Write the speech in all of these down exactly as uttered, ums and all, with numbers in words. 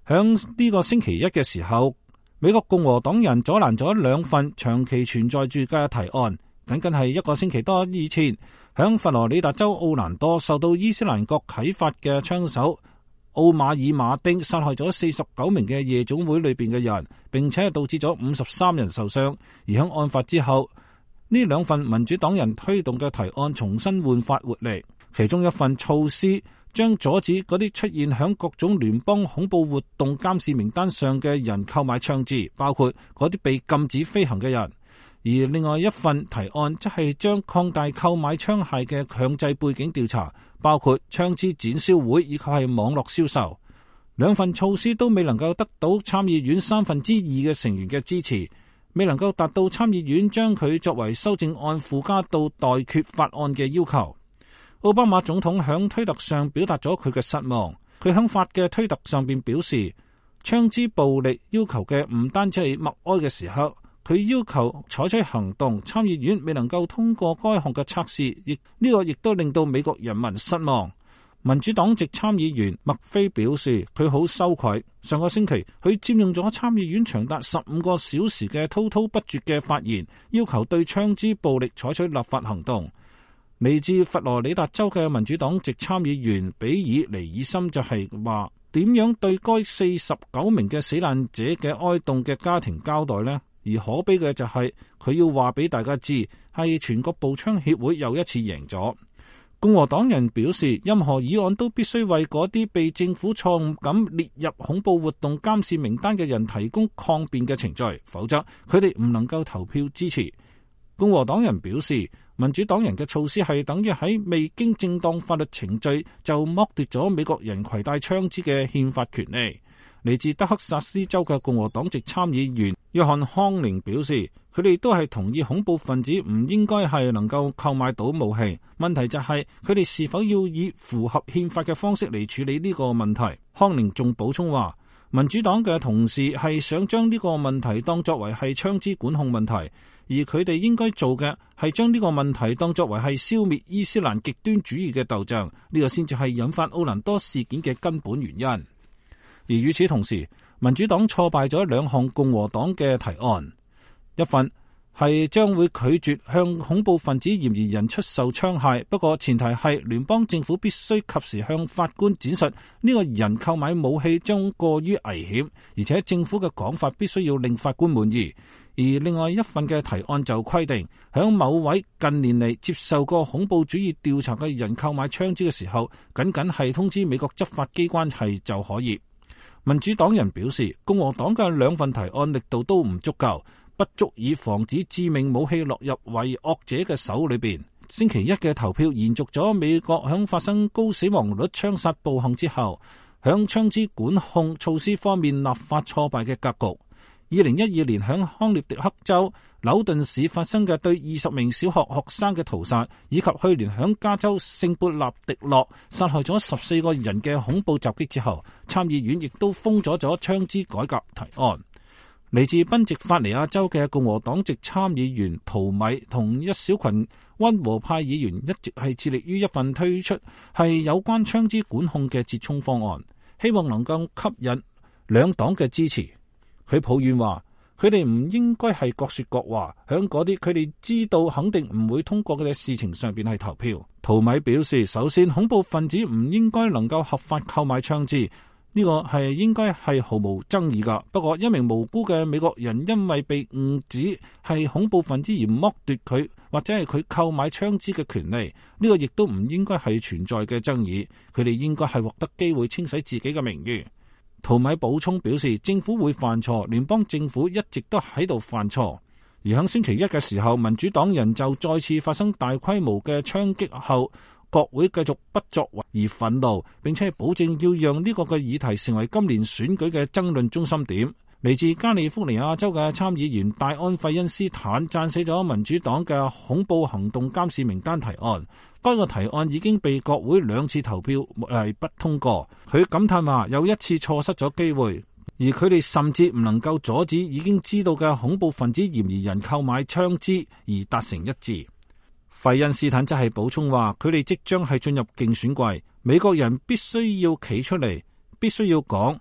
響呢個星期一嘅時候，美國共和黨人阻攔咗兩份長期存在住嘅提案。僅僅係一個星期多以前，響佛羅里達州奧蘭多受到伊斯蘭國啟發嘅槍手奧馬爾馬丁殺害咗四十九名嘅夜總會裏邊嘅人，並且導致咗五十三人受傷。而響案發之後，呢兩份民主黨人推動嘅提案重新煥發活力。其中一份措施將阻止嗰啲出現響各種聯邦恐怖活動監視名單上嘅人購買槍支，包括嗰啲被禁止飛行嘅人。而另外一份提案則係將擴大購買槍械嘅強制背景調查，包括槍支展銷會以及係網絡銷售。兩份措施都未能夠得到參議院三分之二嘅成員嘅支持，未能夠達到參議院將佢作為修正案附加到待決法案嘅要求。奧巴馬總統響推特上表達咗佢嘅失望，佢響發嘅推特上邊表示，槍支暴力要求嘅唔單止係默哀嘅時刻。佢要求採取行動，參議院未能夠通過該項嘅測試，亦呢個亦都令到美國人民失望。民主黨籍參議員麥菲表示，佢好羞愧。上個星期佢佔用咗參議院長達十五個小時嘅滔滔不絕嘅發言，要求對槍支暴力採取立法行動。嚟自佛羅里達州嘅民主黨籍參議員比爾尼爾森就係話，點樣對該四十九名嘅死難者嘅哀悼嘅家庭交代呢？而可悲嘅就係佢要話俾大家知，係全國步槍協會又一次贏咗。共和黨人表示，任何議案都必須為嗰啲被政府錯誤咁列入恐怖活動監視名單嘅人提供抗辯嘅程序，否則佢哋唔能夠投票支持。共和黨人表示，民主黨人嘅措施係等於喺未經正當法律程序就剝奪咗美國人攜帶槍支嘅憲法權利。嚟自德克薩斯州嘅共和黨籍參議員約翰康寧表示，佢哋都係同意恐怖分子唔應該係能夠購買到武器，問題就係佢哋是否要以符合憲法嘅方式嚟處理呢個問題。康寧仲補充話，民主黨嘅同事係想將呢個問題當作為係槍支管控問題，而佢哋應該做嘅係將呢個問題當作為係消滅伊斯蘭極端主義嘅鬥爭，呢個先至係引發奧蘭多事件嘅根本原因。而與此同時，民主黨挫敗咗兩項共和黨嘅提案，一份係將會拒絕向恐怖分子嫌疑人出售槍械，不過前提係聯邦政府必須及時向法官展述呢個人購買武器將過於危險，而且政府嘅講法必須要令法官滿意。而另外一份嘅提案就規定，響某位近年嚟接受過恐怖主義調查嘅人購買槍支嘅時候，僅僅係通知美國執法機關係就可以。民主黨人表示，共和黨嘅兩份提案力度都唔足夠，不足以防止致命武器落入為惡者嘅手裏邊。星期一嘅投票延續咗美國響發生高死亡率槍殺暴行之後，響槍支管控措施方面立法挫敗嘅格局。二零一二年響康涅狄克州紐頓市發生嘅對二十名小學學生嘅屠殺，以及去年響加州聖貝納迪諾殺害咗十四個人嘅恐怖襲擊之後，參議院亦都封咗咗槍支改革提案。嚟自賓夕法尼亞州嘅共和黨籍參議員陶米同一小群溫和派議員一直係致力於一份推出係有關槍支管控嘅折衷方案，希望能夠吸引兩黨嘅支持。佢抱怨話，佢哋唔應該係各說各話，響嗰啲佢哋知道肯定唔會通過嘅事情上邊係投票。陶米表示，首先恐怖分子唔應該能夠合法購買槍支，呢個係應該係毫無爭議噶。不過一名無辜嘅美國人因為被誤指係恐怖分子而剝奪佢或者係佢購買槍支嘅權利，呢個亦都唔應該係存在嘅爭議。佢哋應該係獲得機會清洗自己嘅名譽。陶米補充表示，政府會犯錯，聯邦政府一直都喺度犯錯。而喺星期一嘅時候，民主黨人就再次發生大規模嘅槍擊後，國會繼續不作為而憤怒，並且保證要讓呢個嘅議題成為今年選舉嘅爭論中心點。嚟自加利福尼亞州嘅參議員戴安費恩斯坦讚死咗民主黨嘅恐怖行動監視名單提案。該個提案已經被國會兩次投票係不通過。佢感嘆話又一次錯失咗機會，而佢哋甚至唔能夠阻止已經知道嘅恐怖分子嫌疑人購買槍支而達成一致。費恩斯坦則係補充話，佢哋即將係進入競選季，美國人必須要企出嚟，必須要講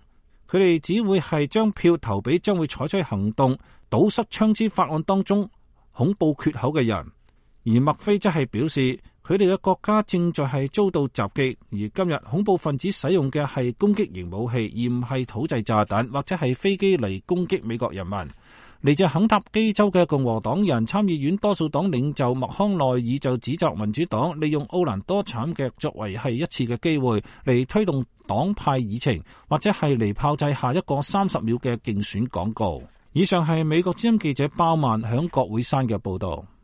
佢哋只會係將票投俾將會採取行動堵塞槍支法案當中恐怖缺口嘅人。而麥菲則係表示，佢哋嘅國家正在係遭到襲擊，而今日恐怖分子使用嘅係攻擊型武器，而唔係土製炸彈或者係飛機嚟攻擊美國人民。嚟自肯塔基州嘅共和黨人參議院多數黨領袖麥康奈爾就指責民主黨利用奧蘭多慘劇作為係一次嘅機會嚟推動黨派議程，或者係嚟炮製下一個三十秒嘅競選廣告。以上係美國之音記者包曼響國會山嘅報道。